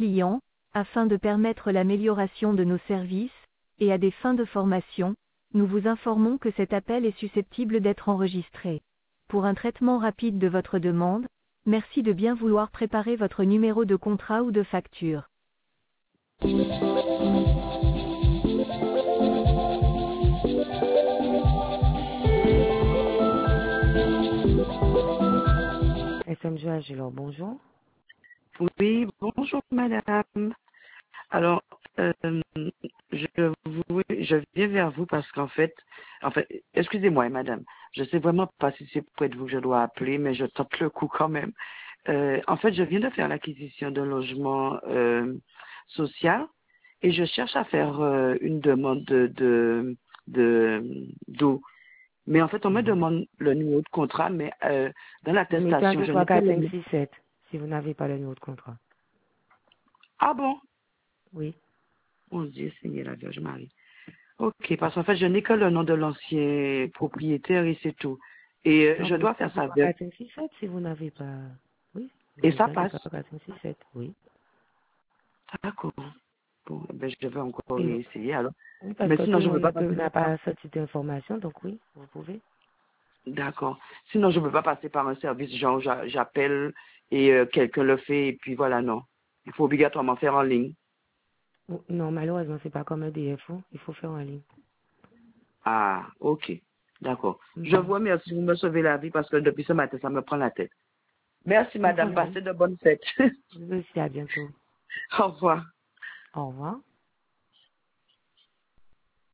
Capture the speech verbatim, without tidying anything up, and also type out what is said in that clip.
clients, afin de permettre l'amélioration de nos services, et à des fins de formation, nous vous informons que cet appel est susceptible d'être enregistré. Pour un traitement rapide de votre demande, merci de bien vouloir préparer votre numéro de contrat ou de facture. S M G Agilor, bonjour. Oui, bonjour madame. Alors, euh, je, vous, je viens vers vous parce qu'en fait, en fait, excusez-moi madame, je sais vraiment pas si c'est près de vous que je dois appeler, mais je tente le coup quand même. Euh, en fait, je viens de faire l'acquisition d'un logement euh, social et je cherche à faire euh, une demande de de de d'eau. Mais en fait, on me Mhm. demande le numéro de contrat, mais euh, dans Vous mettez un, l'attestation, deux, je trois, n'ai pas quatre, le cinq, numéro. six, sept, si vous n'avez pas le numéro de contrat. Ah bon? Oui. Mon Dieu, Seigneur la Vierge Marie. Ok, parce qu'en fait, je n'ai que le nom de l'ancien propriétaire et c'est tout. Et euh, Non, je vous dois mettez un, faire deux, ça trois, avec. quatre, cinq, six, sept, si vous n'avez pas... Oui, vous Et ça mettez un, deux, passe. trois, quatre, cinq, six, sept, oui. D'accord. Bon, eh ben, je vais encore Sinon, essayer alors. oui, parce Mais que tout sinon, le je ne monde peux ne pas peut- passer n'a par... pas cette petite information, donc oui, vous pouvez. D'accord. Sinon, je ne peux pas passer par un service, genre j'a- j'appelle et euh, quelqu'un le fait et puis voilà, non. Il faut obligatoirement faire en ligne. Ou- Non, malheureusement, c'est pas comme un D F O, il faut faire en ligne. Ah, ok. D'accord. Je Mhm. vous remercie, vous me sauvez la vie parce que depuis ce matin, ça me prend la tête. Merci, Pas de madame. problème. Passez de bonnes fêtes. Vous aussi, à bientôt. Au revoir. Au revoir.